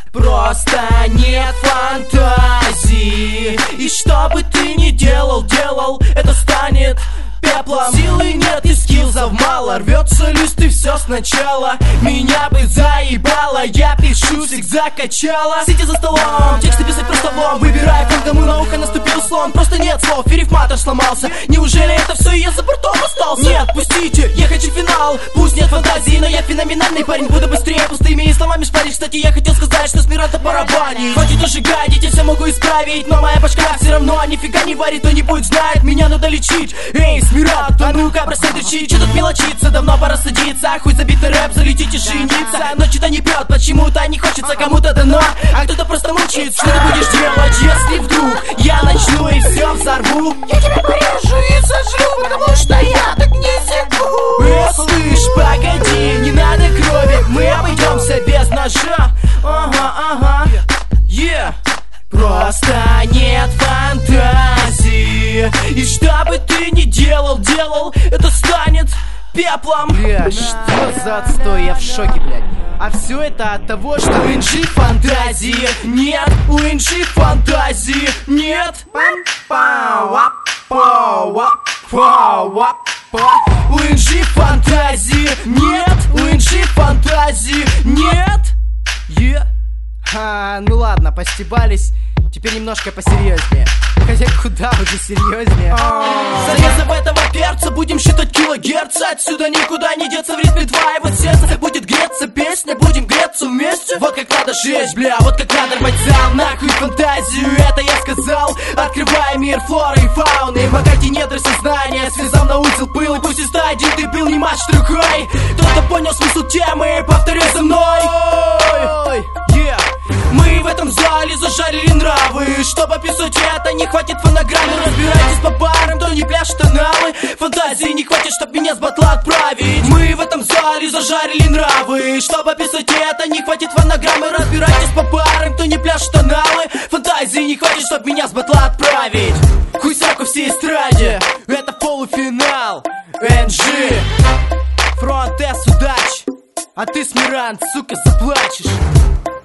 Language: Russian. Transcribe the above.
Просто нет фантазии. И что бы ты ни делал, это станет пеплом. Силы нет и скиллзов мало, рвется лист и все сначала. Меня бы заебало, я пишу зигзаг качала. Сидя за столом, тексты писать просто лом. Выбирая фон, кому на ухо наступил слон. Просто нет слов, перифматор сломался. Неужели это все и я за бортом остался? Нет, пустите, я хочу финал. Пусть нет фантазии, но я феноменальный парень. Буду быстрее пустыми словами шпарить. Кстати, я хотел сказать, что с мира-то барабанить. Хватит уже гадить, я все могу исправить. Но моя башка все равно нифига не варит. Кто-нибудь знает, меня надо лечить. Эй, Смират, а ну-ка бросай дрочить. Че тут мелочиться, давно пора садиться. Хуй забитый рэп, залетите жениться. Но что-то не прет, почему-то не хочется, кому-то дано, а кто-то просто мучает. Что ты будешь делать, если вдруг я начну и все взорву? Я тебя порежу и сожру, потому что я так не секу. Слышь, погоди, не надо крови, мы обойдемся без ножа. Ага, Просто нет фантазии. И что бы ты ни делал, это станет пеплом. Бля, что за отстой, я в шоке, блядь. А все это от того, что у Инжи фантазии нет, у Инжи фантазии нет. У Инжи фантазии нет, у Инжи фантазии нет. Ну ладно, постебались. Теперь немножко посерьезнее. Хотя куда уже серьезнее. Зарезав этого перца, будем считать килогерцы. Отсюда никуда не деться, в ритме твоего сердца будет греться песня, будем греться вместе. Вот как надо жечь, бля, вот как надо рвать зал. Нахуй фантазию, это я сказал. Открывая мир флоры и фауны. Богати недры сознания, связав на узел пыл. И пусть из 101 ты пил, не матч рукой. Кто-то понял смысл темы, повторяй за мной. Мы в этом зале зажарили нравы. Чтобы описать это, не хватит фонограммы. Разбирайтесь по парам, то не пляшут аналы. Фантазии не хватит, чтоб меня с батла отправить. Мы в этом зале зажарили нравы. Чтобы описать это, не хватит фонограммы. Разбирайтесь по парам, кто не пляшут аналы. Фантазии не хватит, чтоб меня с батла отправить. Хуй сраку всей эстраде, это полуфинал. NG, Фронт С, удачи. А ты, Смиран, сука, заплачешь.